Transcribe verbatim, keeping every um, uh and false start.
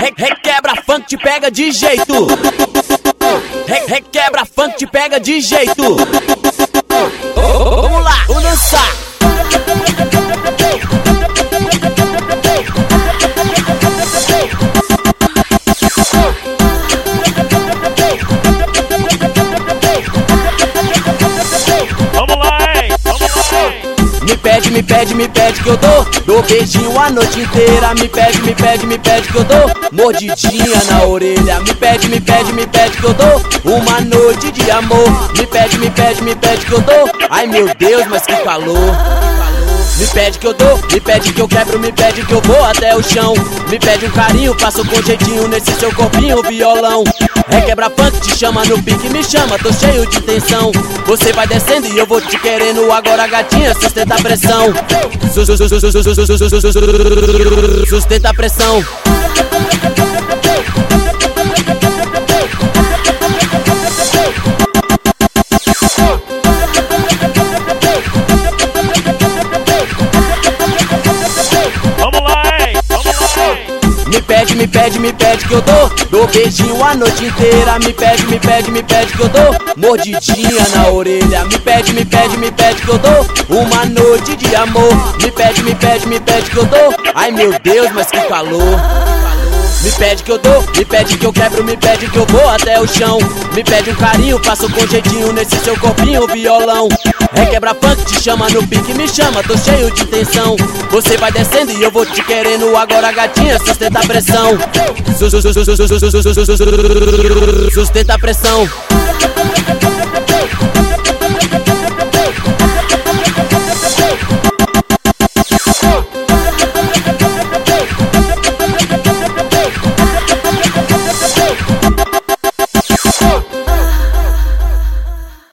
Requebra funk, te pega de jeito. Requebra funk, te pega de jeito. Vamos lá, vamos dançar. Vamos lá, hein? Vamos lá, hein? Me pede, me pede, me pede que eu dou. Dou beijinho a noite inteira. Me pede, me pede, me pede que eu dou. Mordidinha na orelha. Me pede, me pede, me pede que eu dou. Uma noite de amor. Me pede, me pede, me pede que eu dou. Ai meu Deus, mas que calor. Me pede que eu dou, me pede que eu quebro, me pede que eu vou até o chão. Me pede um carinho, passo com jeitinho nesse seu corpinho violão. Requebra funk, te chama no pique, me chama, tô cheio de tensão. Você vai descendo e eu vou te querendo, agora gatinha, sustenta a pressão. Sustenta a pressão. Me pede, me pede, me pede que eu dou. Dou beijinho a noite inteira. Me pede, me pede, me pede que eu dou. Mordidinha na orelha. Me pede, me pede, me pede que eu dou. Uma noite de amor. Me pede, me pede, me pede que eu dou. Ai meu Deus, mas que calor. Me pede que eu dou, me pede que eu quebro, me pede que eu vou até o chão. Me pede um carinho, passo com jeitinho nesse seu corpinho violão. Requebra funk, te chama no pique, me chama, tô cheio de tensão. Você vai descendo e eu vou te querendo, agora gatinha, sustenta a pressão. Sustenta a pressão.